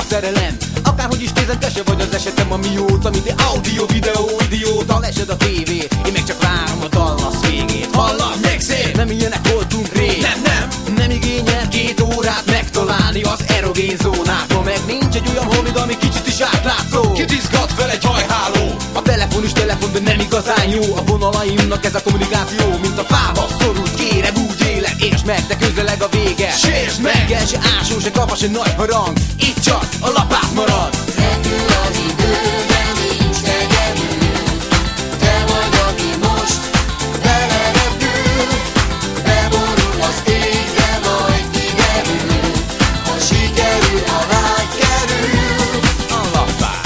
szerelem. Akárhogy is nézed, te se vagy az esetem, amióta, mint egy audio, videó, idióta. Lesed a tévét, én meg csak várom a Dallas végét. Hallasz, mixét? Nem ilyenek voltunk rég. Nem igényel 2 órát megtalálni az erogén zónát. Ma meg nincs egy olyan homid, ami kicsit is átlátszó. Kit izgat fel egy hajháló? A telefon is telefon, de nem igazán jó. A vonalaimnak ez a kommunikáció, mint a fába szorult. Kérem, úgy élek, és meg, de közeleg a vége. Sértsd meg! Kell se ásó, se kapa, se nagy harang. Itt csak a lapát marad. Repül az idő, de nincs tegevő. Te vagy, aki most belerepül. Beborul az égre, majd kiderül. Ha sikerül, ha rád kerül. A lapát.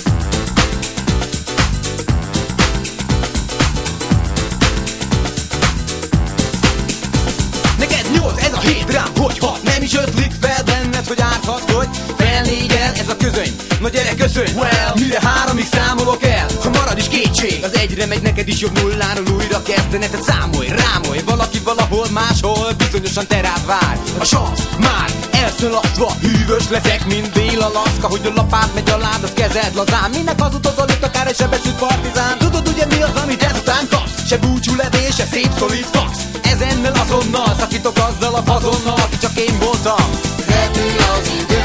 Neked 8, ez a 7 rám, hogyha nem is ötlik fel benned, hogy árthat, hogy felnégyel ez a közöny. Na gyere, köszönj! Well, mire 3-ig számolok el, ha marad is kétség, az egyre megy, neked is jobb nulláról újra kezdene. Tehát számolj, rámolj, valaki valahol máshol bizonyosan te rád vár. A sansz már elszalasztva, hűvös leszek, mint Béla-Laszka, hogy a lapát megy alád, az kezed lazán. Minek hazudozol itt akár egy sebesült partizán? Tudod ugye mi az, amit ezután kapsz? Se búcsú levés, se szép szolid fax. Ezennel azonnal szakítok azzal a fazonnal, aki csak én voltam. Repül az idő,